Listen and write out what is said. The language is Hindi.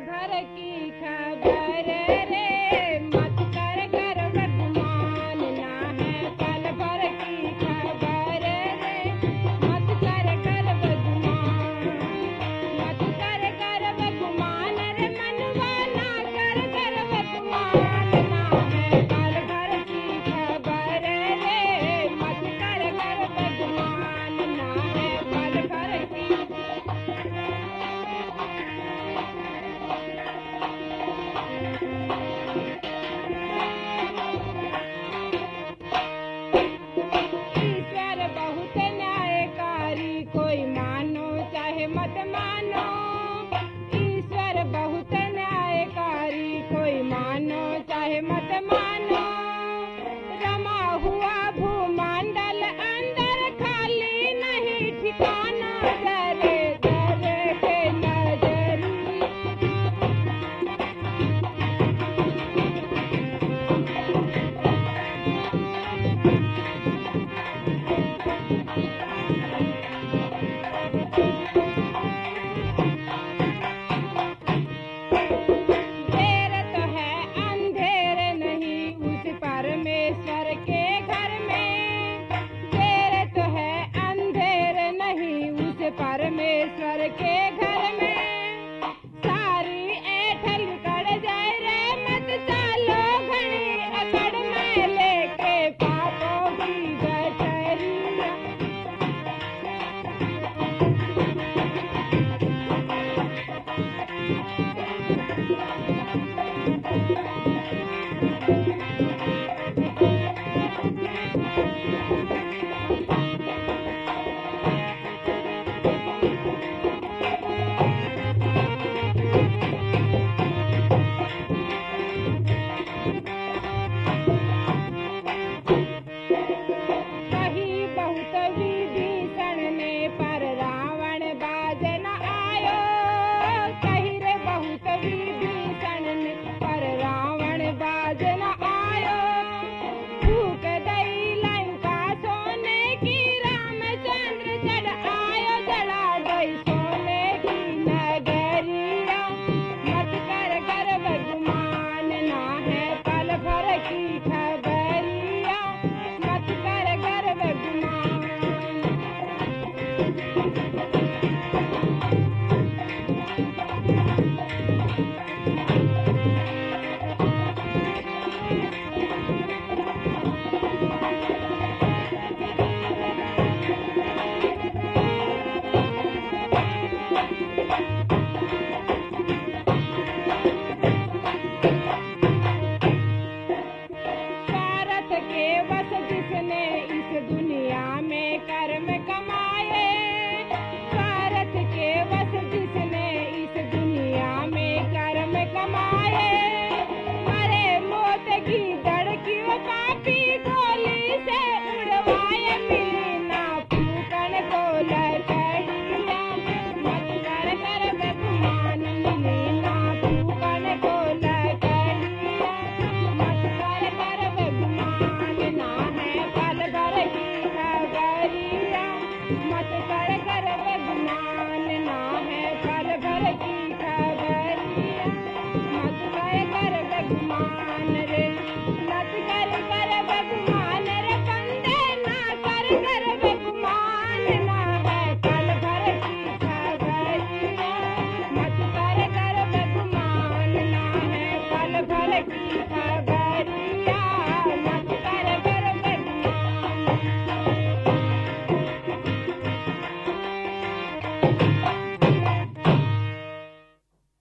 भर की खबर रे, मत कर गर्व गुमान, ना है पल भर की खबर रे, मत कर गर्व गुमान, मत कर गर्व गुमान रे मनवा, ना कर गर्व गुमान, ना है पल भर की खबर रे, मत कर गर्व गुमान, ना है पल भर की। ईश्वर बहुत न्यायकारी, कोई मानो चाहे मत मानो, ईश्वर बहुत न्यायकारी, कोई मानो चाहे मत मानो, रमा हुआ भूमंडल अंदर खाली नहीं ठिकाना, दरे दरे के नजरी। देर तो है अंधेर नहीं उस परमेश्वर के घर में, देर तो है अंधेर नहीं उस परमेश्वर के घर में, सारी ऐठल कड़ जाए रे, मत चालो घड़ी अकड़ में लेके पापों की गठरिया। कही बहुत विभीषण ने पर रावण बाज न आयो, कही रे बहुत विभीषण ने पर रावण बाज न आयो, फूक दई लंका सोने की, रामचंद्र चढ़ आयो जला दई सोने की नगरिया, मत कर गर्व गुमान, ना है पल भर की खबरिया, मत कर गर्व गुमान। स्वार्थ के वश जिसने इस दुनिया में कर